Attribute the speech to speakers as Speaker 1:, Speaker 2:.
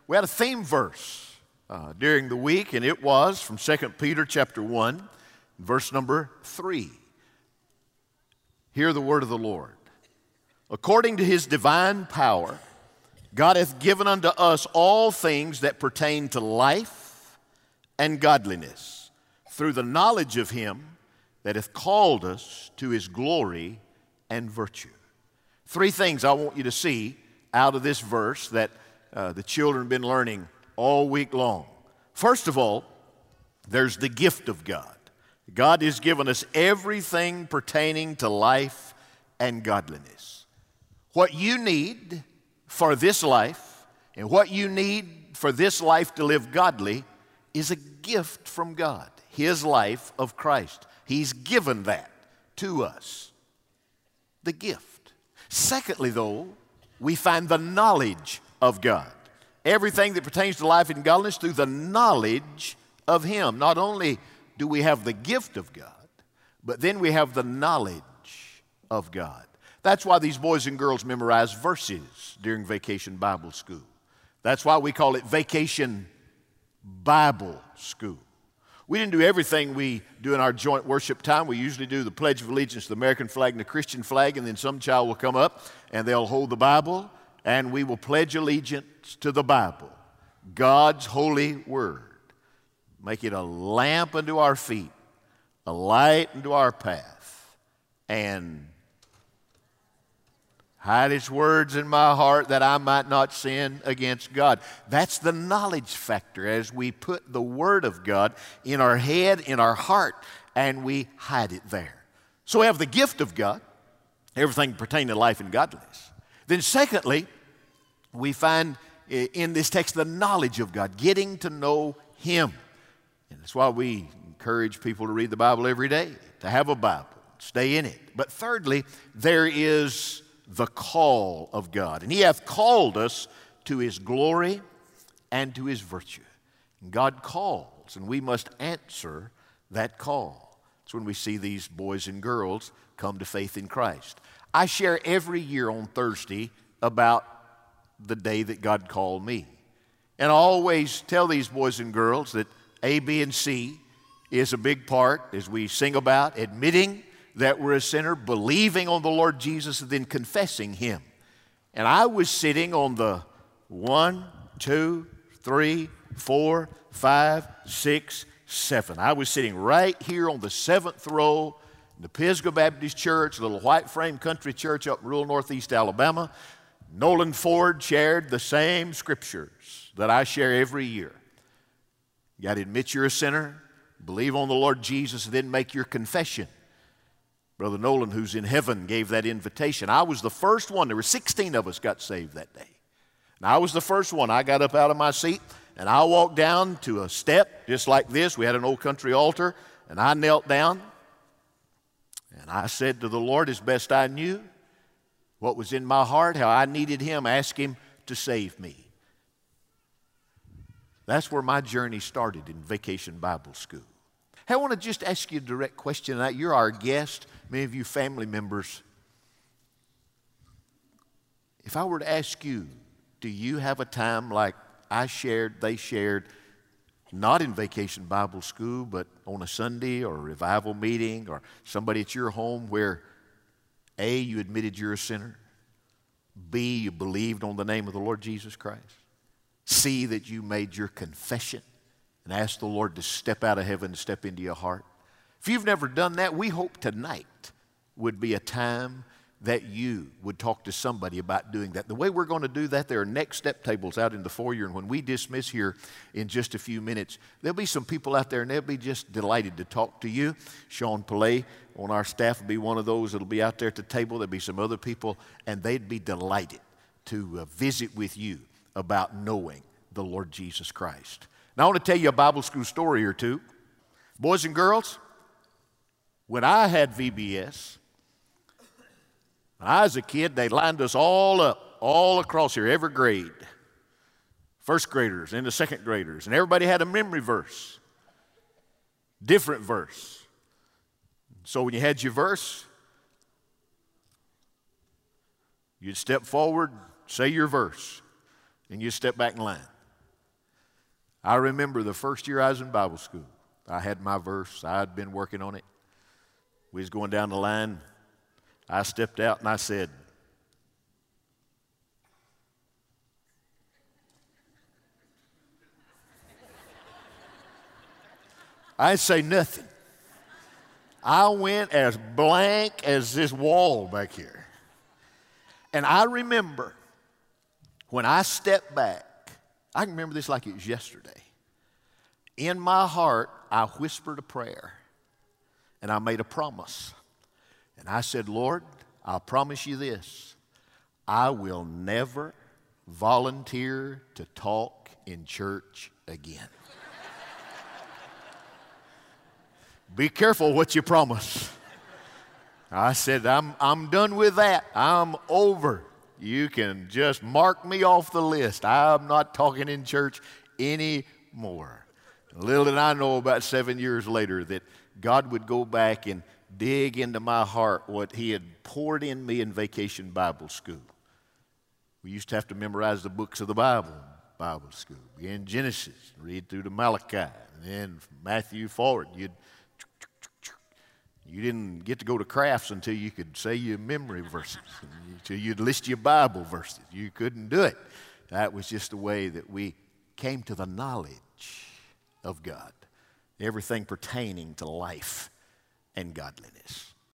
Speaker 1: We had a theme verse during the week, and it was from 2 Peter chapter 1, verse number 3. Hear the word of the Lord. According to his divine power, God hath given unto us all things that pertain to life and godliness, through the knowledge of him that hath called us to his glory and virtue. Three things I want you to see out of this verse that the children have been learning all week long. First of all, there's the gift of God. God has given us everything pertaining to life and godliness. What you need for this life and what you need for this life to live godly is a gift from God, his life of Christ. He's given that to us, the gift. Secondly, though, we find the knowledge of God. Everything that pertains to life and godliness through the knowledge of him. Not only do we have the gift of God, but then we have the knowledge of God. That's why these boys and girls memorize verses during Vacation Bible School. That's why we call it Vacation Bible School. We didn't do everything we do in our joint worship time. We usually do the Pledge of Allegiance to the American flag and the Christian flag, and then some child will come up and they'll hold the Bible, and we will pledge allegiance to the Bible, God's holy word. Make it a lamp unto our feet, a light unto our path, and hide his words in my heart that I might not sin against God. That's the knowledge factor as we put the Word of God in our head, in our heart, and we hide it there. So we have the gift of God, everything pertaining to life and godliness. Then secondly, we find in this text the knowledge of God, getting to know him. And that's why we encourage people to read the Bible every day, to have a Bible, stay in it. But thirdly, there is the call of God. And he hath called us to his glory and to his virtue. And God calls, and we must answer that call. It's when we see these boys and girls come to faith in Christ. I share every year on Thursday about the day that God called me. And I always tell these boys and girls that A, B, and C is a big part as we sing about admitting that we're a sinner, believing on the Lord Jesus, and then confessing him. And I was sitting on the 1, 2, 3, 4, 5, 6, 7. I was sitting right here on the 7th row in the Pisgah Baptist Church, a little white frame country church up in rural northeast Alabama. Nolan Ford shared the same scriptures that I share every year. You got to admit you're a sinner, believe on the Lord Jesus, and then make your confession. Brother Nolan, who's in heaven, gave that invitation. I was the first one. There were 16 of us got saved that day. And I was the first one. I got up out of my seat, and I walked down to a step just like this. We had an old country altar, and I knelt down, and I said to the Lord as best I knew what was in my heart, how I needed him, ask him to save me. That's where my journey started in Vacation Bible School. Hey, I want to just ask you a direct question tonight. You're our guest, many of you family members. If I were to ask you, do you have a time like I shared, they shared, not in Vacation Bible School, but on a Sunday or a revival meeting or somebody at your home where A, you admitted you're a sinner, B, you believed on the name of the Lord Jesus Christ, C, that you made your confession and ask the Lord to step out of heaven and step into your heart? If you've never done that, we hope tonight would be a time that you would talk to somebody about doing that. The way we're going to do that, there are next step tables out in the foyer, and when we dismiss here in just a few minutes, there'll be some people out there, and they'll be just delighted to talk to you. Sean Pillay on our staff will be one of those that'll be out there at the table. There'll be some other people, and they'd be delighted to visit with you about knowing the Lord Jesus Christ. Now, I want to tell you a Bible school story or two. Boys and girls, when I had VBS, when I was a kid, they lined us all up, all across here, every grade. First graders and the second graders. And everybody had a memory verse, different verse. So when you had your verse, you'd step forward, say your verse, and you'd step back in line. I remember the first year I was in Bible school. I had my verse. I had been working on it. We was going down the line. I stepped out and I said, I didn't say nothing. I went as blank as this wall back here. And I remember when I stepped back, I can remember this like it was yesterday. In my heart, I whispered a prayer and I made a promise. And I said, Lord, I'll promise you this. I will never volunteer to talk in church again. Be careful what you promise. I said, I'm done with that. I'm over. You can just mark me off the list. I'm not talking in church anymore. Little did I know about 7 years later that God would go back and dig into my heart what He had poured in me in Vacation Bible School. We used to have to memorize the books of the Bible in Bible school. Begin Genesis, read through to Malachi, and then from Matthew forward. You didn't get to go to crafts until you could say your memory verses, until you'd list your Bible verses. You couldn't do it. That was just the way that we came to the knowledge of God, everything pertaining to life and godliness.